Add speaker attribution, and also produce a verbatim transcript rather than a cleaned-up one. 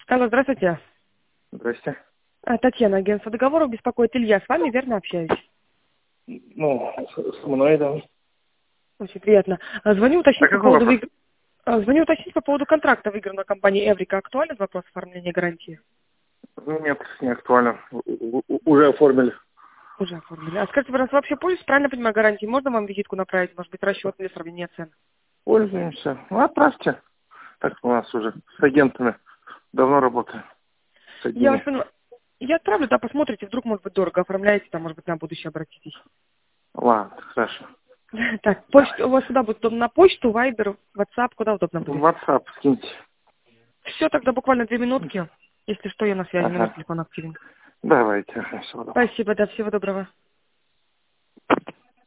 Speaker 1: Алло, здравствуйте.
Speaker 2: Здрасте.
Speaker 1: А, Татьяна, агентство договоров, беспокоит Илья. С вами верно общаюсь?
Speaker 2: Ну, с, с мной, да.
Speaker 1: Очень приятно. А, Звоню
Speaker 2: А
Speaker 1: уточнить по
Speaker 2: какой
Speaker 1: поводу
Speaker 2: вопрос?
Speaker 1: выигр- а, Звоню уточнить по поводу контракта, выигранного компанией Эврика. Актуален вопрос оформления гарантии?
Speaker 2: Нет, не актуально. У- у- Уже оформили.
Speaker 1: Уже оформили. А скажите, пожалуйста, вообще пользуюсь, правильно понимаю, гарантии? Можно вам визитку направить? Может быть, расчет для сравнения цен?
Speaker 2: Пользуемся. Ну, отправьте. Так у нас уже с агентами давно работаем. С
Speaker 1: Я вас
Speaker 2: одними.
Speaker 1: поняла. Я отправлю, да, посмотрите, вдруг, может быть, дорого оформляете, там, может быть, на будущее обратитесь.
Speaker 2: Ладно, хорошо.
Speaker 1: Так, почту, у вас сюда будет удобно на почту, вайбер, ватсап, куда удобно
Speaker 2: В
Speaker 1: будет?
Speaker 2: WhatsApp скиньте.
Speaker 1: Все, тогда буквально две минутки. Если что, я на связи, номер
Speaker 2: Ага.
Speaker 1: телефона активен.
Speaker 2: Давайте. Ага, всего доброго.
Speaker 1: Спасибо, да, всего доброго.